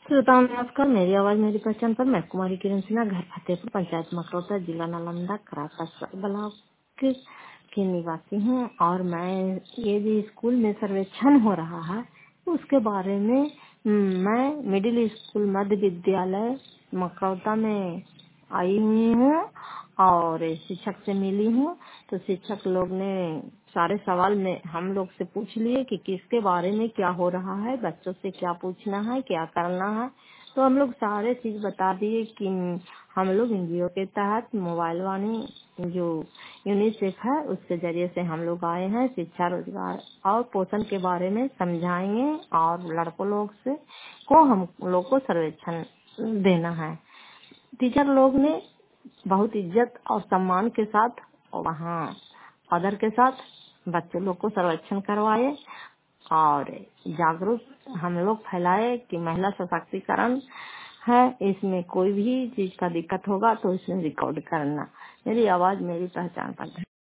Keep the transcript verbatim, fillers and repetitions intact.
श्रोताओं नमस्कार। मेरी आवाज मेरी पहचान पर मैं कुमारी किरण सिन्हा, घर फतेहपुर, पंचायत मकरौता, जिला नालंदा, कराता ब्लॉक की निवासी हूँ। और मैं ये भी स्कूल में सर्वेक्षण हो रहा है उसके बारे में मैं मिडिल स्कूल मध्य विद्यालय मकरौता में आई हुई हूँ और शिक्षक से मिली हूँ। तो शिक्षक लोग ने सारे सवाल में हम लोग से पूछ लिए कि किसके बारे में क्या हो रहा है, बच्चों से क्या पूछना है, क्या करना है। तो हम लोग सारे चीज बता दिए कि हम लोग एनजीओ के तहत मोबाइल वाणी जो यूनिसेफ है उसके जरिए से हम लोग आए हैं। शिक्षा, रोजगार और पोषण के बारे में समझाएंगे और लड़कों लोग से को हम लोग को सर्वेक्षण देना है। टीचर लोग ने बहुत इज्जत और सम्मान के साथ वहाँ आदर के साथ बच्चे लोग को सर्वेक्षण करवाए और जागरूक हम लोग फैलाए कि महिला सशक्तिकरण है, इसमें कोई भी चीज का दिक्कत होगा तो इसमें रिकॉर्ड करना। मेरी आवाज मेरी पहचान पर